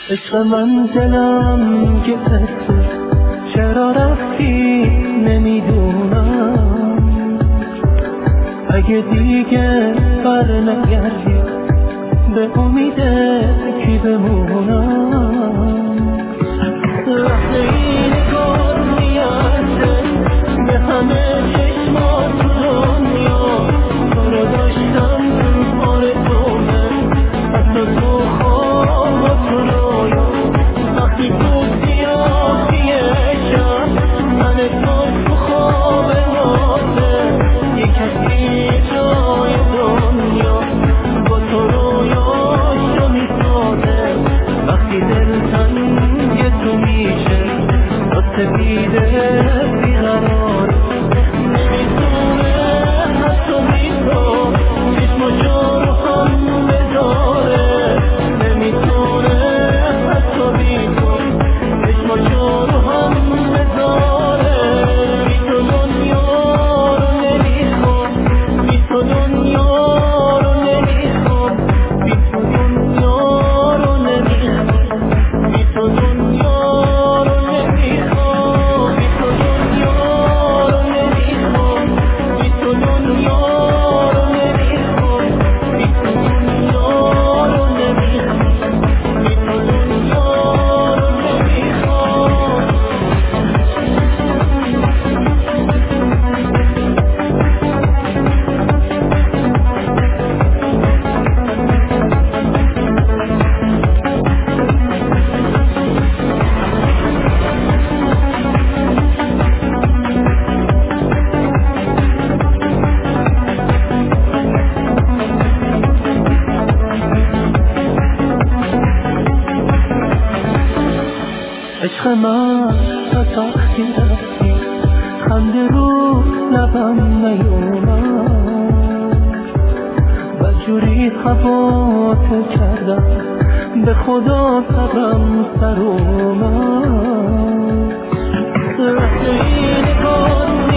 عشق من دلم گرفته، چرا رفتی نمیدونم. اگه دیگه بر نگردی به امید کی بمونم. وقتی این کار میارده به همه چشمات دنیا، تو رو داشتم آرزومه، حتی تو خواب و تو رویا. وقتی تو سیاهی شب من تو خواب نازه، یه کسی جای دنیا با تو رویاشو میسازه. وقتی دل تنگ تو میشه تا سپیده بیقرار، نمیتونه حتی میتون چشماشو رو هم بذاره. نمیتونه حتی میتون چشماشو رو هم بذاره. بی تو دنیا رو نمیخوام، بی تو دنیا رو نمیخوام، بی تو دنیا رو نمیخوام، بی تو دنیا رو نمیخوام، بی تو دنیا رو نمیخوام، بی تو دنیا رو نمیخوام، بی تو دنیا رو نمیخوام، بی تو دنیا رو نمیخوام. عشق من تا وقتی رفتی خنده رو لبم نیومد، بدجوری خباتو کردم به خدا صبرم سر اومد. وقتی این کار